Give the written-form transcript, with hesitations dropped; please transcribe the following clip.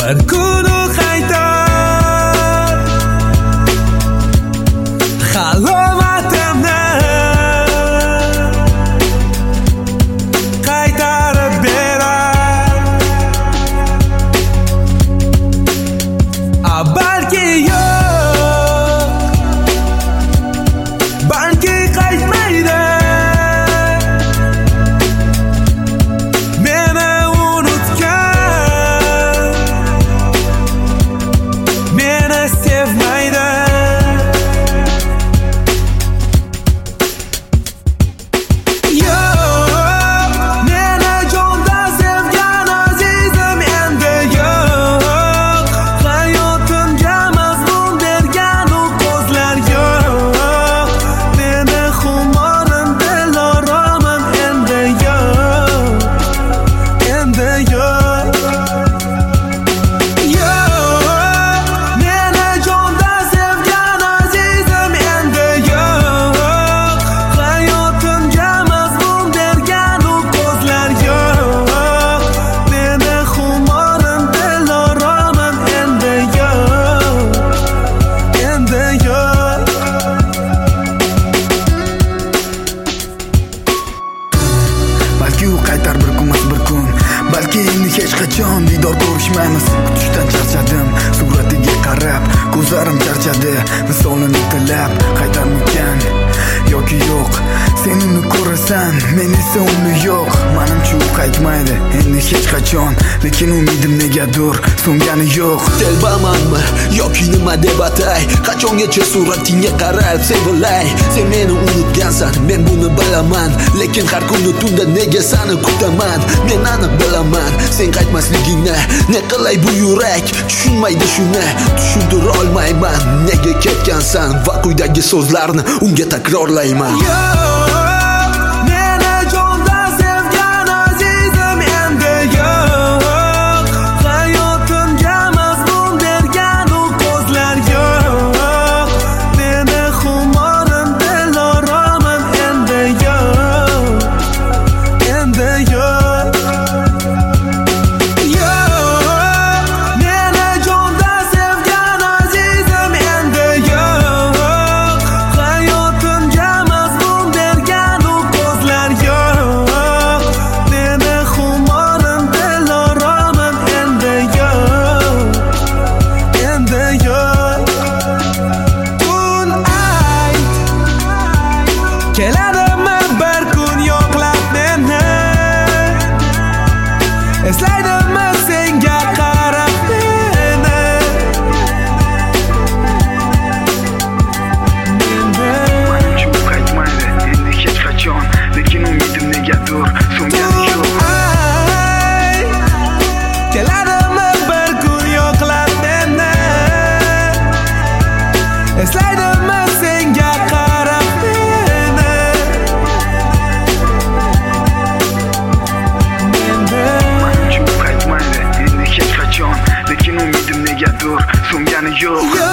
bir kuni qaytar halovatimni qaytarib berar. Balki yo'q, balki qaytmaydi. Meni unutgan, meni sevmaydi. Balki u qaytar bir kunmas bir kun, balki endi hech qachon diydor ko'rishmaymiz. Kutishdan charchadim, suratiga qarab ko'zlarim charchadi, misolini tilab qaytarmikan yoki yo'q. Sen uni ko'rasan, men esa uni yo'q. Menimcha u qaytmaydi endi hech qachon, lekin umidim negadir so'ngani yo'q. Telbamanmi yoki nima deb atay, qachongacha suratingga qarab sevilay. Sen meni unutgansan, men buni bilaman, lekin har kuni tunda nega seni kutaman. Men aniq bilaman sen qaytmasligingni, ne qilay bu yurak tushunmaydi shuni. Tushuntira olmayman nega ketgansan va quyidagi so'zlarni unga takrorlayman. Keladimi bir kun yo'qlab meni, eslaydimi senga qarab meni. Menimcha u qaytmaydi endi hech qachon, lekin umidim negadir so'ngani yo'q. Keladimi bir kun yo'qlab meni, eslaydimi senga qarab meni. Menimcha u qaytmaydi endi hech qachon, lekin umidim negadir so'ngani yo'q.